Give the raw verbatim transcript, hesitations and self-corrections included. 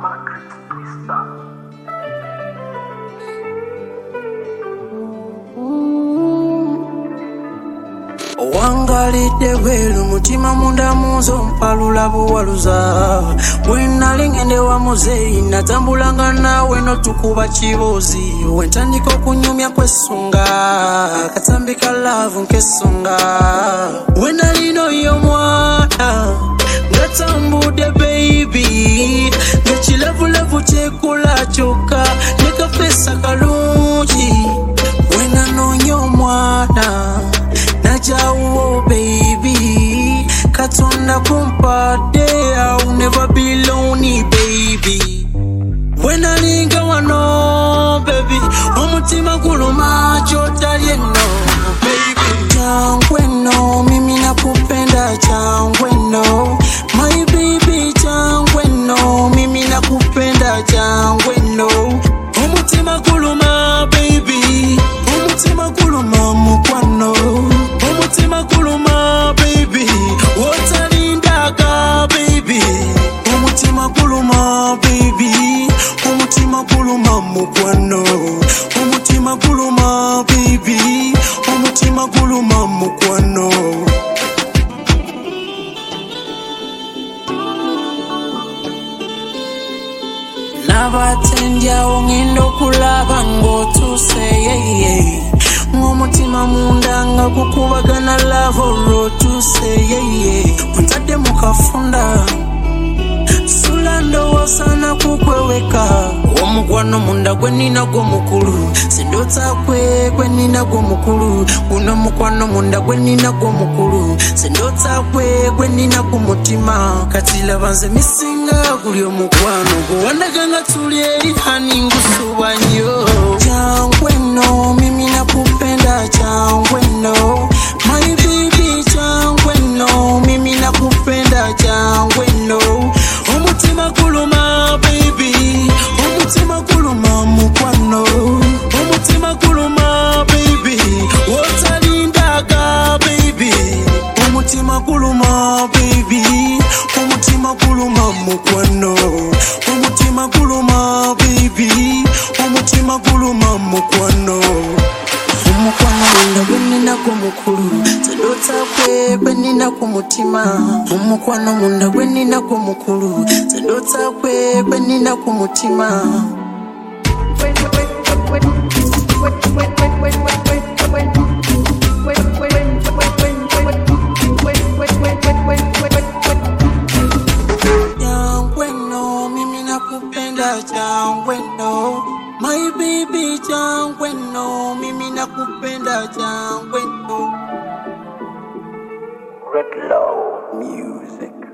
Wangalide welu mutima munda munzo mpalula buwaluza wena lingende wa muzei natambulanga nawe no tukuba chibozi wentandiko kunyumya kwesunga katambika love nkesunga wena lino yo mwana ngatambude baby ngechilevu levu chekula choka nekafesa kalunji wena nonyo mwana Najawo baby Katonda kumpade I'll never be lonely baby When I linga wano baby Omutima kuluma chotali no baby Changwe no mimi nakupenda changwe no My baby changwe no mimi nakupenda changwe no Omutima kuluma baby Omutima kuluma mukwano Omutima kuluma baby Wotalindaka baby Omutima kuluma baby Omutima kuluma mukwano Omutima kuluma baby Omutima kuluma mukwano Nabatendya ongendo kulaba ngotuse yeah yeah Ngomutima mundanga kukubagana love rotuse yeah yeah Kuntade mukafunda Sulando wasana kukweweka Omukwano munda gwenina gwo mukulu Sindota kwe gwenina gwo mukulu Uno mukwano munda gwenina gwo mukulu Sindota kwe gwenina gwo mutima Katila banze misinga kuli omukwano Kuwandaganga tuli hani ngusuba nyo Changwe no mimi nakupenda changwe no My baby changwe no mimi nakupenda changwe no Omutima kuluma baby Omutima kuluma mukwano Omutima kuluma baby Wotalindaka baby Omutima kuluma baby Omutima kuluma mukwano Omutima kuluma baby Omutima kuluma mukwano Omukwano munda gwenina gwo mukulu Tedota kwe gwenina ku mutima Omukwano munda gwenina gwo mukulu Tedota kwe gwenina ku mutima Changwe no mimi nakupenda changwe no My baby changwe no mimi nakupenda changwe no Red Low Music.